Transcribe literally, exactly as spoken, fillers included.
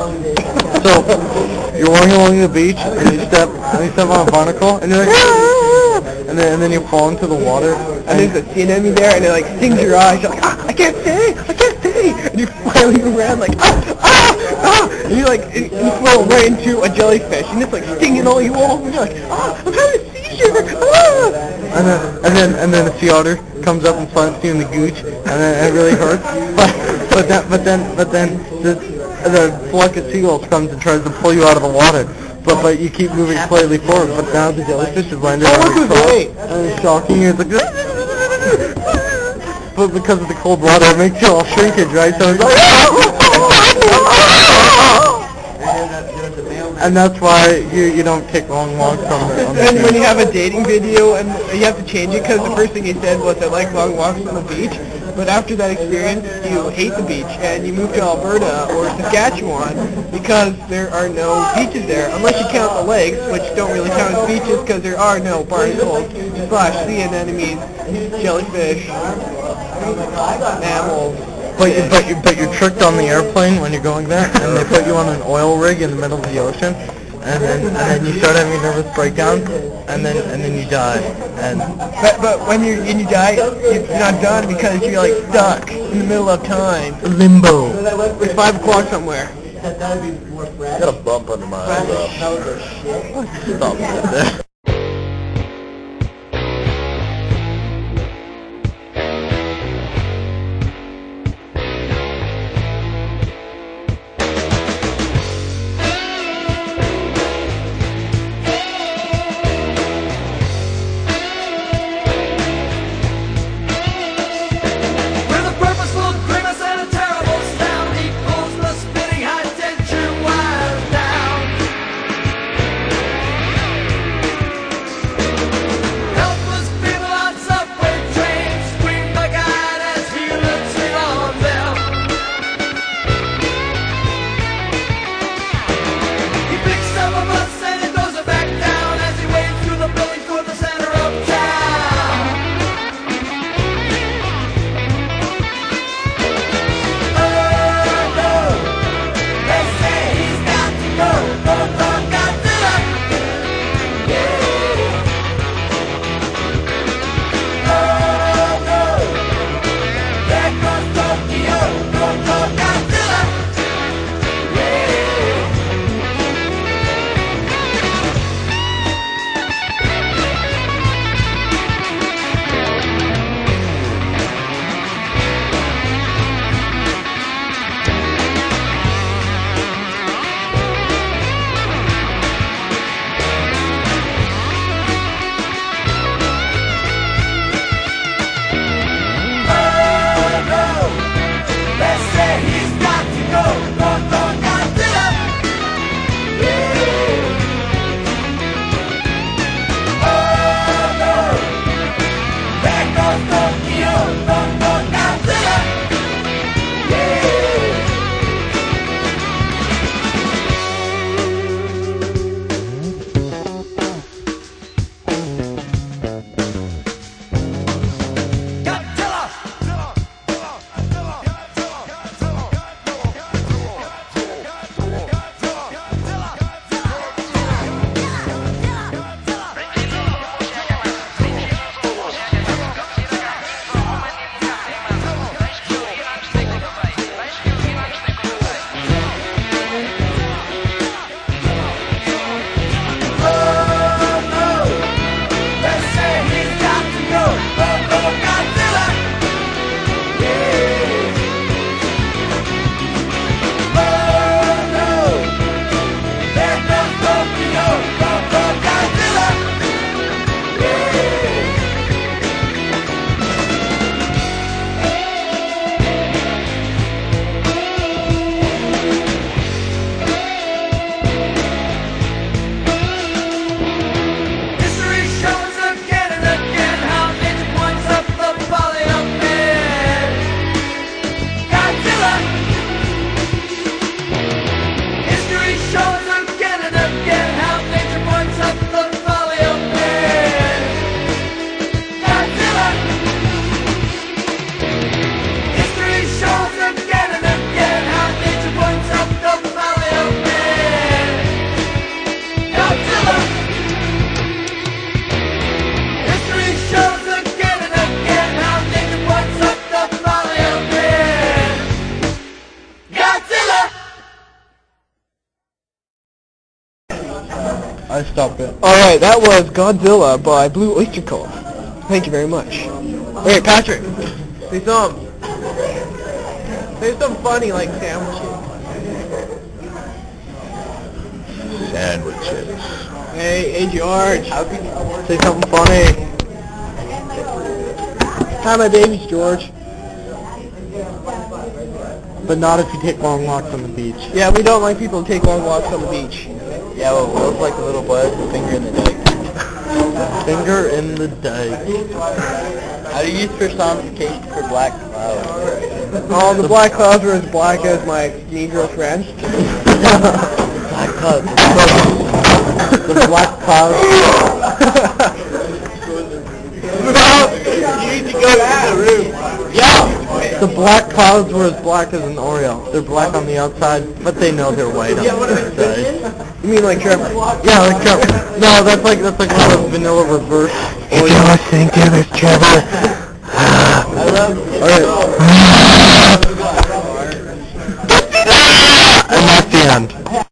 So you're walking along the beach and you step and you step on a barnacle and you're like, ah! and then and then you fall into the water And there's a sea anemone there, and it like stings your eyes. You're like, ah, I can't stay, I can't stay. And you're flailing around like, ah, ah, ah. And you like, and you float right into a jellyfish, and it's like stinging all you all. And you're like, ah, I'm having a seizure. Ah. and then and then and then a sea otter comes up and slams you in the gooch, and then it really hurts. But but then but then but then the the flock of seagulls comes and tries to pull you out of the water. But but you keep moving slightly forward. But now the jellyfish is landed on your top, and it's shocking you. It's like. But because of the cold water, it makes you all shrinkage, right? So it's like, and that's why you you don't take long walks on the. On the And when you have a dating video and you have to change it because the first thing you said was I like long walks on the beach, but after that experience you hate the beach and you move to Alberta or Saskatchewan because there are no beaches there unless you count the lakes, which don't really count as beaches because there are no barnacles slash sea anemones, jellyfish, mammals. But you, but you, but you're tricked on the airplane when you're going there, and they put you on an oil rig in the middle of the ocean, and then and then you start having a nervous breakdown, and then and then you die. And but but when you when you die, you're not done because you're like stuck in the middle of time. Limbo. It's five o'clock somewhere. I got a bump under my eyebrow. Stop that. I stopped it. Alright, that was Godzilla by Blue Oyster Cult. Thank you very much. Alright, Patrick, say something. Say something funny like sandwiches. Sandwiches. Hey, hey George. Say something funny. Hi my babies, George. But not if you take long walks on the beach. Yeah, we don't like people to take long walks on the beach. Yeah, well, Will's like a little boy with a finger in the dike. Finger in the dike. How do you use personification for black clouds? Oh, the black clouds were as black as my Negro friends. Black clouds. The black clouds. You need to go to the room. Yeah. The black clouds were as black as an Oreo. They're black on the outside, but they know they're white on the inside. You mean like Trevor? Yeah, like Trevor. No, that's like that's like one of those vanilla reverse. If you're listening to this, Trevor. I love. All right.